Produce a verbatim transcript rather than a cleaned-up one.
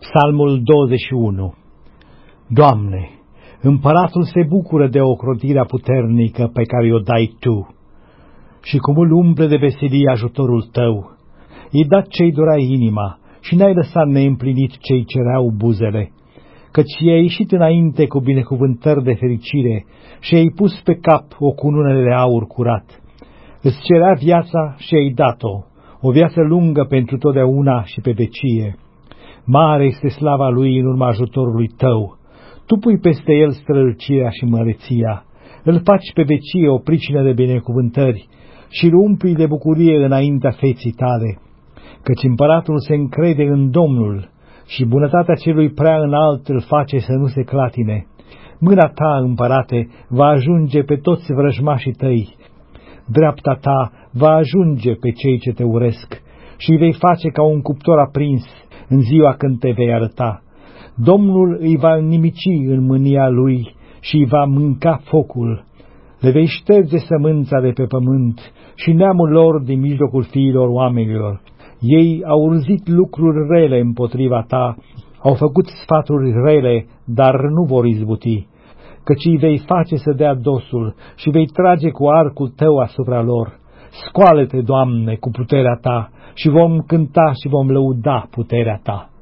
Psalmul douăzeci și unu. Doamne, împăratul se bucură de ocrotirea puternică pe care o dai Tu și cum îl umple de veselie ajutorul Tău. I-ai dat ce-i dorea inima și n-ai lăsat neîmplinit ce-i cereau buzele, căci i-ai ieșit înainte cu binecuvântări de fericire și ai pus pe cap o cunună de aur curat. Îți cerea viața și ai dat-o, o viață lungă pentru totdeauna și pe vecie. Mare este slava Lui în urma ajutorului Tău. Tu pui peste El strălucirea și măreția, îl faci pe vecie o pricină de binecuvântări și îl umpli de bucurie înaintea feții Tale. Căci împăratul se încrede în Domnul și bunătatea celui prea înalt îl face să nu se clatine. Mâna Ta, împărate, va ajunge pe toți vrăjmașii Tăi, dreapta Ta va ajunge pe cei ce Te urăsc și îi vei face ca un cuptor aprins în ziua când Te vei arăta. Domnul îi va nimici în mânia Lui și îi va mânca focul. Le vei șterge sămânța de pe pământ și neamul lor din mijlocul fiilor oamenilor. Ei au urzit lucruri rele împotriva Ta, au făcut sfaturi rele, dar nu vor izbuti, căci îi vei face să dea dosul și vei trage cu arcul Tău asupra lor. Scoală-te, Doamne, cu puterea Ta și vom cânta și vom lăuda puterea Ta.